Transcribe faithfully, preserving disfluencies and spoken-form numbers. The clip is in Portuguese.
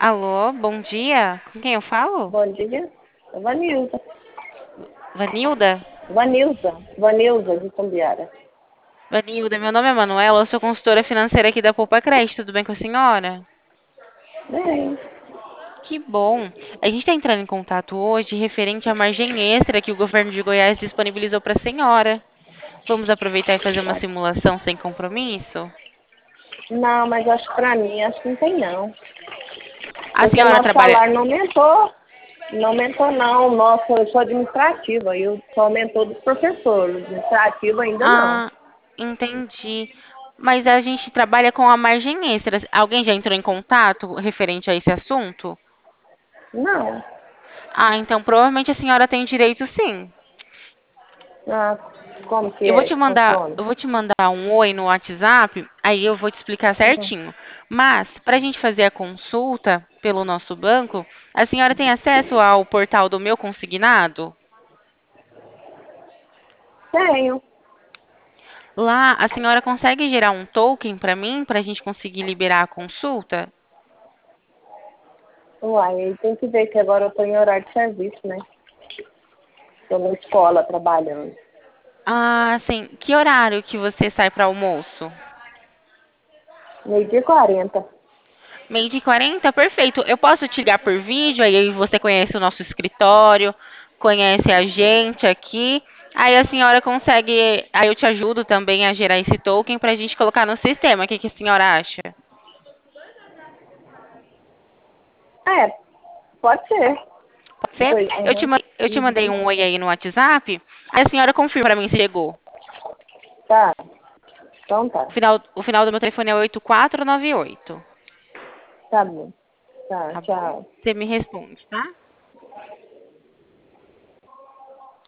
Alô, bom dia. Com quem eu falo? Bom dia. Vanilza. Vanilda? Vanilza. Vanilza de Cambiara. Vanilda, meu nome é Manuela, eu sou consultora financeira aqui da Poupa Crédito, tudo bem com a senhora? Bem, Que bom. A gente está entrando em contato hoje referente à margem extra que o governo de Goiás disponibilizou para a senhora. Vamos aproveitar e fazer uma simulação sem compromisso? não, mas acho que pra mim, acho que não tem não. A Porque senhora nosso trabalha. salário não aumentou. Não aumentou não. Nosso, eu sou administrativa e só aumentou dos professores. Administrativo ainda não. Ah, entendi. Mas a gente trabalha com a margem extra. Alguém já entrou em contato referente a esse assunto? Não. Ah, então provavelmente a senhora tem direito sim. Ah, como que Eu vou é te que mandar, funciona? eu vou te mandar um oi no WhatsApp, aí eu vou te explicar Uhum. certinho. Mas, para a gente fazer a consulta pelo nosso banco, a senhora tem acesso ao portal do Meu Consignado? Tenho. Lá, a senhora consegue gerar um token para mim, para a gente conseguir liberar a consulta? Uai, aí tem que ver que agora eu tô em horário de serviço, né? Tô na escola trabalhando. Ah, sim. Que horário que você sai para almoço? Meio-dia e quarenta. Meio-dia e quarenta? Perfeito. Eu posso te ligar por vídeo, aí você conhece o nosso escritório, conhece a gente aqui. Aí a senhora consegue. Aí eu te ajudo também a gerar esse token para a gente colocar no sistema. O que que a senhora acha? É, pode ser. Pode ser? Oi, Eu te, uhum. ma- eu te mandei Uhum. um oi aí no WhatsApp. Aí a senhora confirma para mim se chegou. Tá, então O tá. final, o final do meu telefone é oito quatro nove oito. Tá bom. Tá, Tá bom? tchau. Você me responde, tá?